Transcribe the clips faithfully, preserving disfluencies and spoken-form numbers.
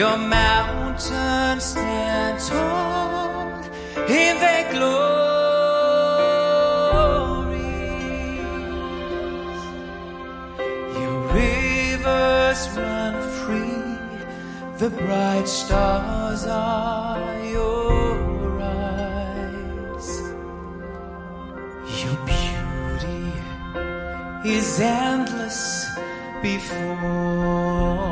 Your mountains stand tall in their glories. Your rivers run free, the bright stars are your eyes. Your beauty is endless before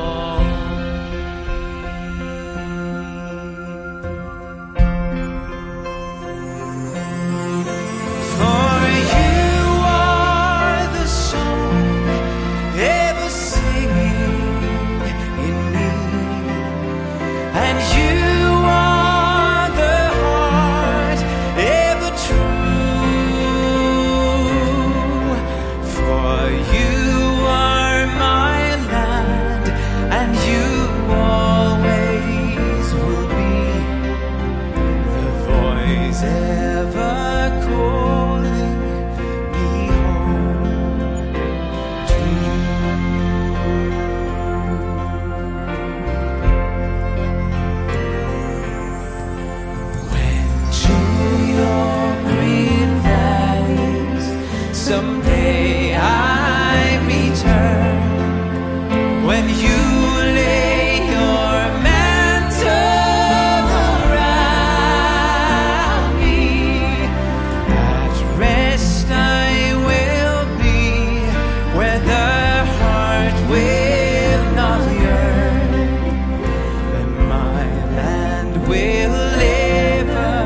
someday I return, when you lay your mantle around me. At rest I will be where the heart will not yearn, and my land will ever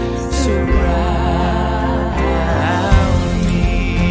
surround me.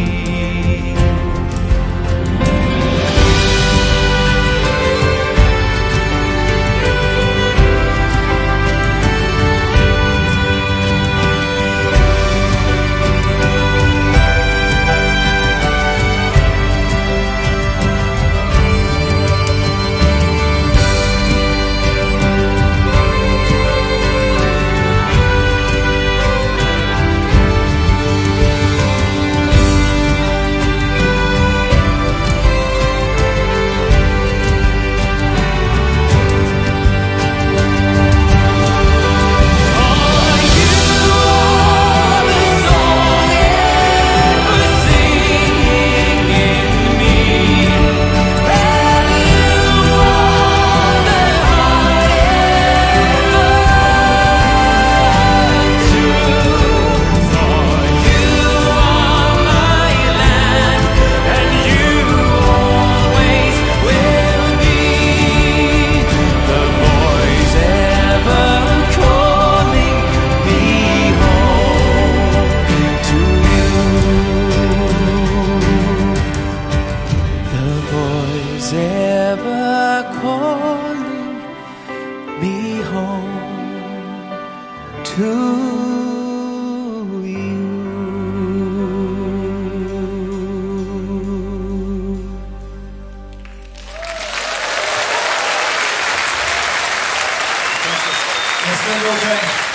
Ever calling me home to you. Let's go, Train.